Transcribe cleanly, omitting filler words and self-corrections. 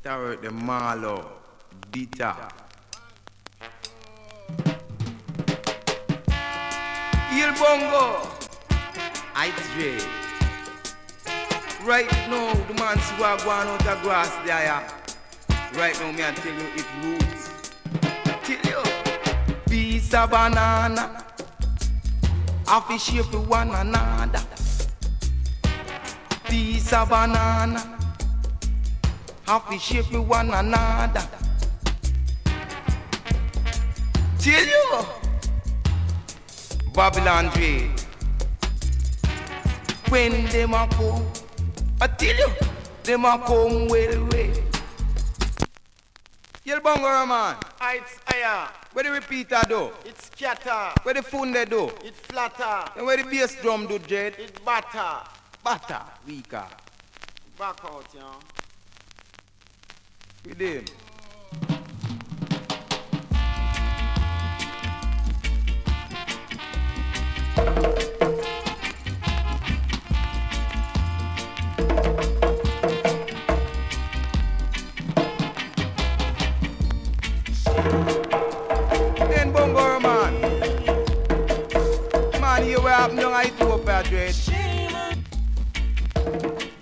Tarot the Marlow, Dita. Il Bongo, I3. Right now, the man see what going out of grass there. Yeah. Right now, me I tell you it roots. Tell you, piece of banana, half a shape of one another. Piece of banana, half a shape of one another. Tell you, Babylon trade. When them a come, I tell you, them a come well way. Yell Bongo man. It's higher. Where the repeater do? It's scatter. Where the funde do? It's flatter. And where the bass drum do, Jed? It's batter. Batter, weaker. Back out, you know. With him. Then Bongo man. Man, you were up young I to up there, Dread.